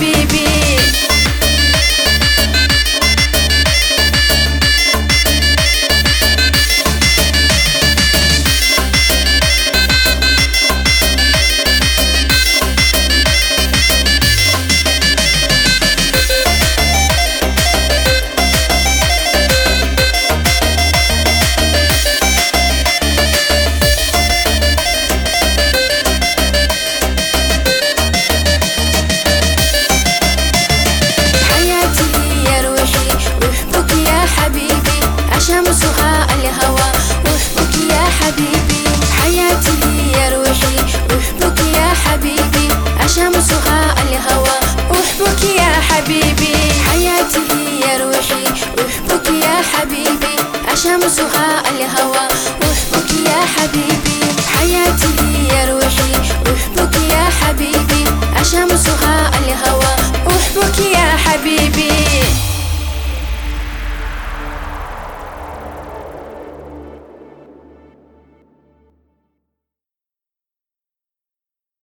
حبيبي. شمسها الهوى أحبك يا حبيبي، حياتي يا روحي أحبك يا حبيبي، شمسها الهوى أحبك يا حبيبي، حياتي يا روحي أحبك يا حبيبي، شمسها الهوى أحبك يا حبيبي، حياتي يا روحي أحبك يا حبيبي، شمسها الهوى أحبك يا حبيبي.